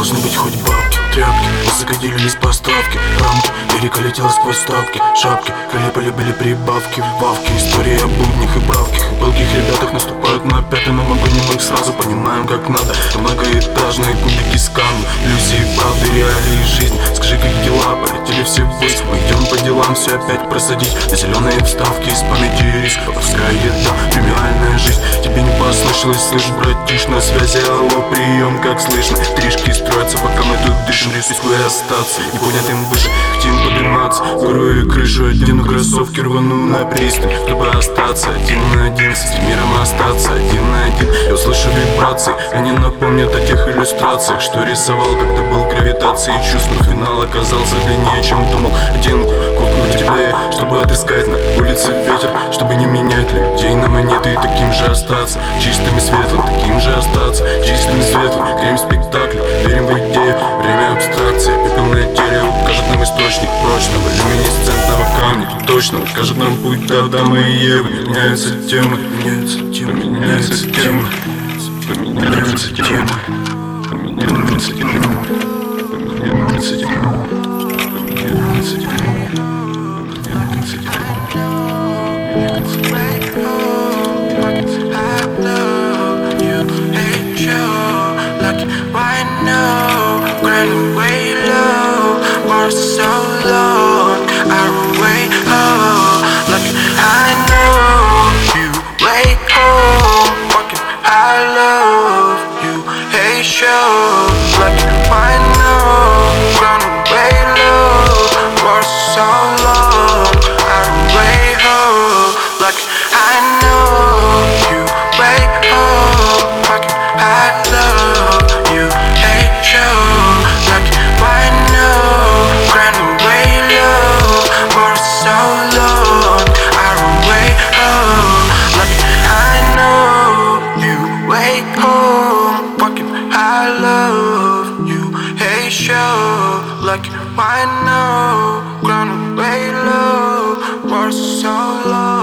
должны быть хоть бабки, тряпки. Загоделись поставки, рамки. Лирика летела сквозь ставки, шапки. Крылья полюбили прибавки, бабки. Истории о буднях и бравких и пылких ребятах наступают на пятый, но мы гоним их сразу, понимаем как надо. Многоэтажные кубики с камня, иллюзии, правды, реалии, жизнь. Скажи, как дела, полетели все ввысь. Мы идем по делам, все опять просадить. На зеленые вставки из памяти риск. Поварская еда, премиальная жизнь. Тебе не послышалось, слышь, братиш, на связи, алло, прием, как слышно. Тришки строятся, пока мы тут дышим. Рискуя остаться, непонятым выше. Хотим подниматься, гору и крышу. Одену кроссовки, рвану на пристань, чтобы остаться один на один, с этим миром остаться один на один. Я услышу вибрации, они напомнят о тех иллюстрациях, что рисовал, когда был гравитацией чувств. Финал оказался длиннее, чем думал. Один купнуть теплее, чтобы отыскать на улице ветер, чтобы не менять людей на монеты и таким же остаться, чистым и светлым, таким же остаться, чистым и светлым. Крем спектакля, верим в идею, время абстракции, пепел на теле укажет нам источник прочного, люминесцентного камня, точно укажет нам путь до Адама и Евы. Меняются темы, меняются темы, меняются темы, поменяются темы, поменяются темы, поменяются темы, поменяются темы, поменяются темы. So long, I wait home. Like I know you wait home. Fucking I love you. Hey, show. Like I know, run way low for so long. I wait home. Like I know you wait home. Fucking I love you. Hey, show. Like I know. Like I know, gonna lay low for so long.